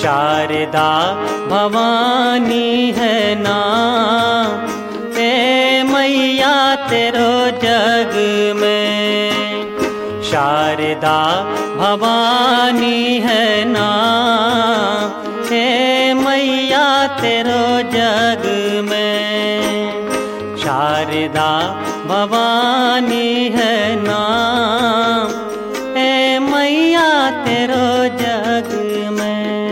शारदा भवानी है नाम, ए मैया तेरो जग में। शारदा भवानी है नाम, ए मैया तेरो जग में। शारदा भवानी है नाम, ए मैया तेरो जग में।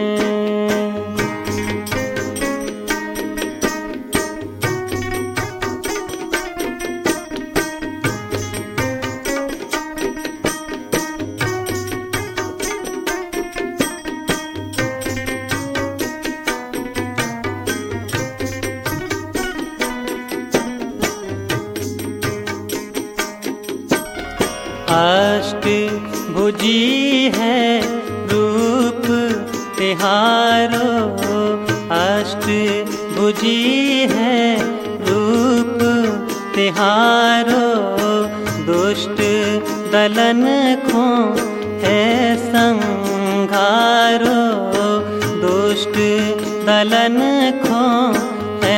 अष्ट भुजी है रूप तिहारो, अष्ट भुजी है रूप तिहारो। दुष्ट दलन को है संघारो, दुष्ट दलन को है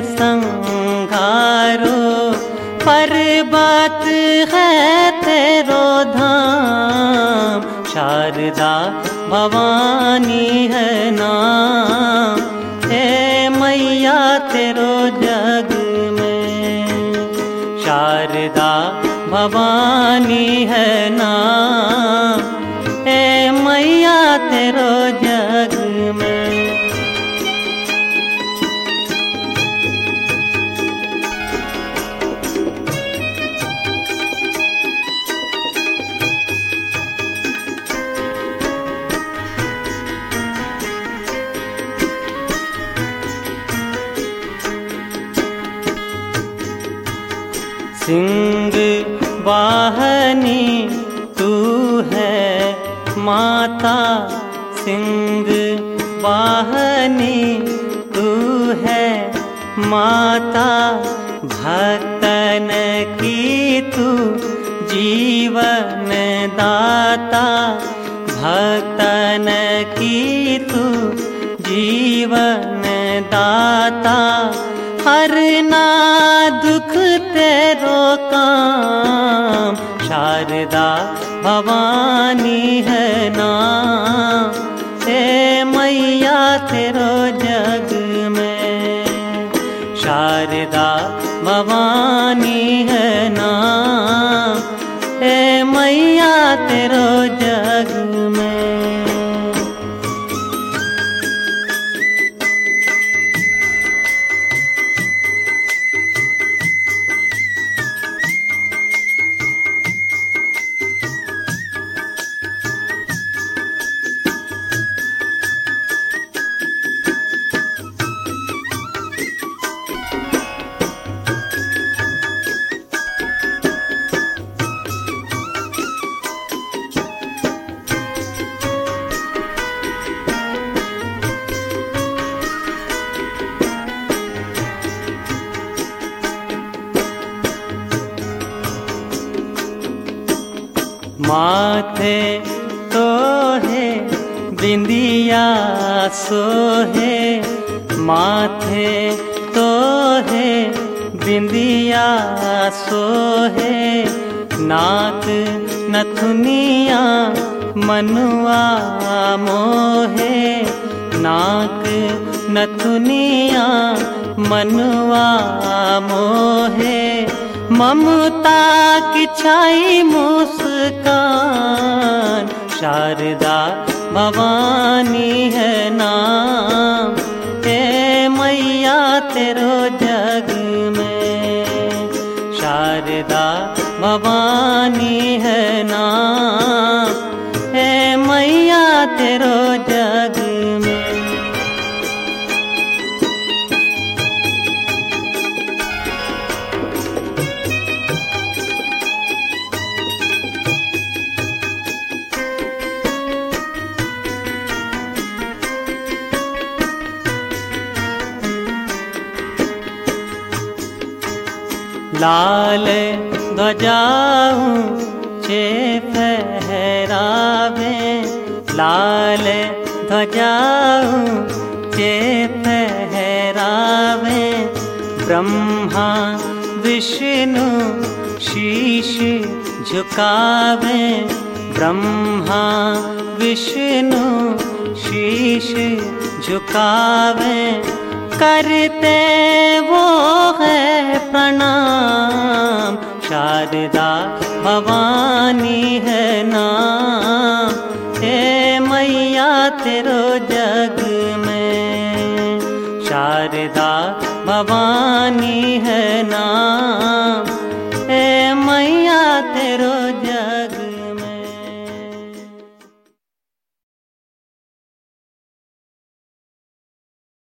संघारो। पर्वत है तेरो धाम, शारदा भवानी है नाम, ए मैया तेरो जग में। शारदा भवानी है नाम, ए मैया तेरो जग में। सिंह वाहनी तू है माता, सिंह वाहनी तू है माता। भक्तन की तू जीवन दाता, भक्तन की तू जीवन दाता। हरना दुख तेरो काम, शारदा भवानी है नाम, ए मैया तेरो जग में। शारदा भवानी है नाम, ए मैया तेरो जग में। माथे तो है बिंदिया सोहे, माथे तो है बिंदिया सोहे। नाक नथुनिया मनुआ मोहे, नाक नथुनिया मनुआ मोहे। ममता की छाई मुस्कान, शारदा भवानी है नाम, ए मैया तेरो जग में। शारदा भवानी है नाम, ए मैया तेरो जग में। लाल ध्वजाऊं चे फहरावे, लाल ध्वजाऊं चे फहरावे, ब्रह्मा विष्णु शीश झुकावे, ब्रह्मा विष्णु शीश झुकावे, करते वो है प्रणाम। शारदा भवानी है नाम, हे मैया तेरो जग में। शारदा भवानी है नाम, हे मैया तेरो जग